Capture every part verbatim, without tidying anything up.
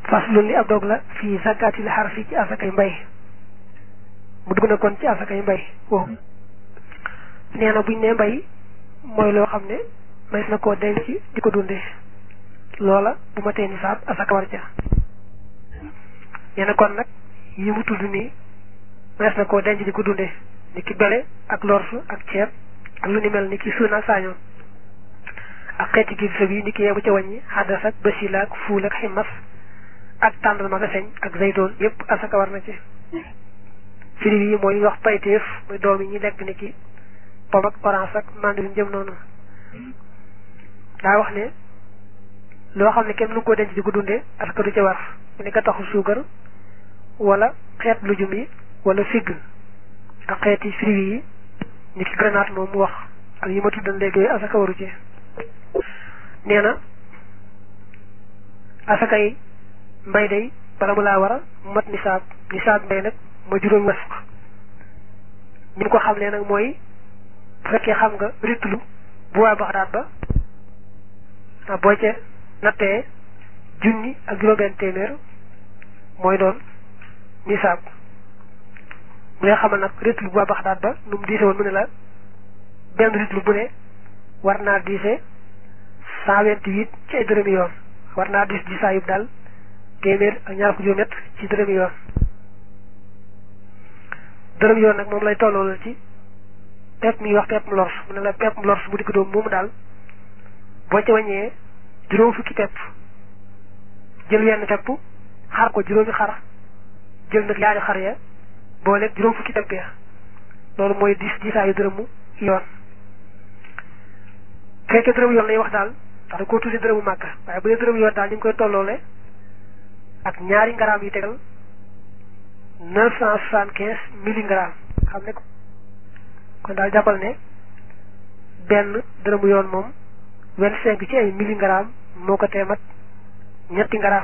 faslun li ab dog la fii zakatil xarfi ci asakay mbay mu dugg na kon ci asakay mbay wow nee na buñ ne mbay mooy loo xam ne mays na koo denc di ko dunde loola bu ma tee nisaab asaka war ca nee na kon nag yi mu tudd nii mays na koo denc di ko dunde ni ki bele ak lorsu ak ceeb ak lu ni mel ni ki suuna ak saañoon ak xeeti gi sa bi ni ki yebu ca wàññi xaddas ak basila ak fuul ak ximmas ak tàndal ma señ ak zaytoon yépp asaka war na ci firi yi mooy wax payteef muy doom yi ñuy lekk ni ki pom ak orange ak mandarin jëm noonu daa wax ne loo xam ne kenn lu ko denc di ko dundee asaka du ca war mu ne ka taxu suukar wala xeet lujum yi wala figg ak xeeti fruits yi ni ki grenade moom mu wax ak yi ma tuddan léegi asaka waru ci nee na asaka yi mbay day bala mu laa war a mat nisaab nisaab mbay nag ma juróom wasq ñu ko xam ne nag mooy bu fekkee xam nga ritlu bu waa baxdaat ba a boo ca nattee junni ak juróom-benn téeméer mooy doon nisaab mu ne xamal nag ritlu bu waa baxdaat ba nu mu diise woon mu ne la benn ritlu bu ne war naa diise cent vingt-huit ci ay dërëmi yoon war naa diis diisaa yub daal téeméer ak ñaar ko juróom-ñett ci dërëmi yoon dërëmi yoon nag moom lay tolloolal ci pepp mi wax pepp mu lors mu ne la pepp mu lors bu dikk doom moomu daal boo ca wàññee juróom fukki pepp jël wenn pepp xar ko juróomi xar jël nag yaari xar ya boole juróom fukki pepp ya loolu mooy diis diisaayu dërëmu yoon fekkee dërëmu yoon lay wax daal ndax da koo tudde dërëmu màkk waaye bu dee dërëmu yoon daal ñu ngi koy tolloole ak ñaari ngaraam yu tegal neuf cent soixante-quinze milligrammes xam ne ko kon daal jàppal ne benn dërëmu yoon moom vingt-cinq ci ay milligrammes moo ko teemat ñetti ngaraam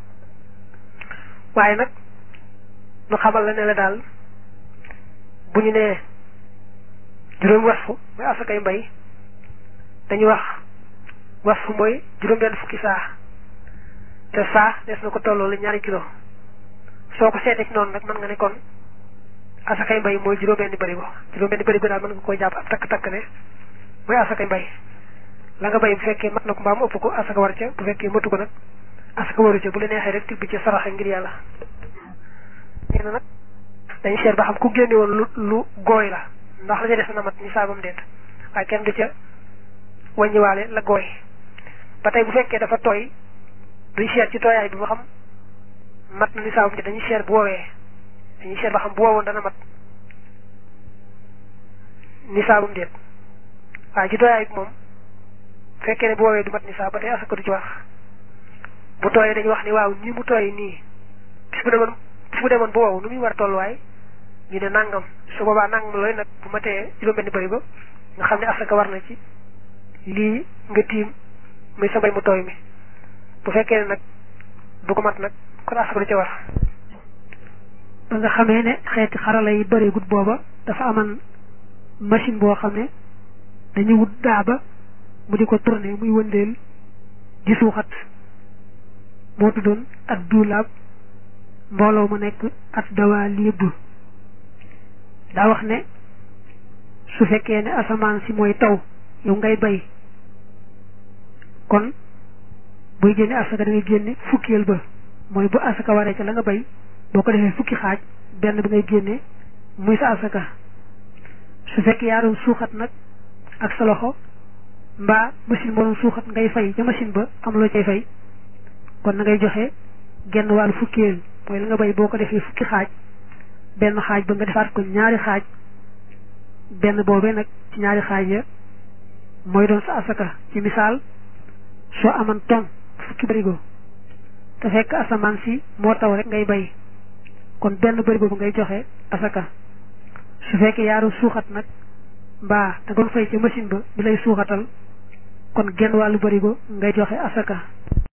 waaye nag nu xamal la ne la daal bu ñu nee juróomi wasfu mooy asakay mbay dañuy wax wasfu mooy juróom-benn fukki saa te saa des na ko tolloo la ñaari kilo soo ko seetee ci noonu nag mën nga ne kon asakay mbay mooy juróom-benn barigo juróom-benn barigo daal mën nga koy jàpp ab takk-takk ne mooy asakay mbay la nga bay bu fekkee mat na ko mbaam ëpp ko asaka war ca bu fekkee matu ko nag asaka waru ca bu la neexee rek tibb ci saraxe ngir yàlla nee na nag dañu seet ba xam ku génne woon lu lu gooy la ndax la ca des na mat ni saabam deet waaye kenn du ca wàññiwaale la gooy ba tey bu fekkee dafa tooy duñ seet ci tooyaay bi ba xam mat na ni saabam deet dañuy seet bu woowee dañuy seet ba xam bu woowoon dana mat ni saabam deet waaye ci tooyaay bi moom fekkee ne bu woowee du mat ni saab ba tey asaka du ci wax bu tooyee dañuy wax ni waaw nii mu tooy nii bis bu demoon bis bu demoon bu wow nu muy war a tolluwaay ñu ne nangam su boobaa nangam looy nag bu ma tee juróom-benn bëri ba nga xam ne asaka war na ci lii nga tiim muy sa mbay mu tooy mi bu fekkee ne nag du ko mat nag kon asaka du ca war ba nga xamee ne xeeti xarala yi bëreegut booba dafa aman machine boo xam ne dañuy wut daaba mu di ko tourner muy wëndeel di suuxat moo tuddoon ak duulaab mbooloo mu nekk at dawaa liib daa wax ne su fekkee ne asamaan si mooy taw yow ngay bay kon buy génne asaka da ngay génne fukkeel ba mooy bu asaka waree ca la nga bay boo ko defee fukki xaaj benn bi ngay génne muy sa asaka su fekkee yaa doon suuxat nag ak sa loxo mbaa machine moo doon suuxat ngay fay ca machine ba am loo cay fay kon na ngay joxe genn wàllu fukkeel mooy la nga bay boo ko defee fukki xaaj benn xaaj ba nga defaat ko ñaari xaaj benn boobee nag ci ñaari xaaj ya mooy doon sa asaka ci misaal soo aman ton fukki barigo te fekk asamaan si moo taw rek ngay bay kon benn barigo ba ngay joxe asaka su fekkee yaaru suuxat nag mbaa da doon fay ca machine ba bi lay suuxatal kon genn wàllu barigo ngay joxe asaka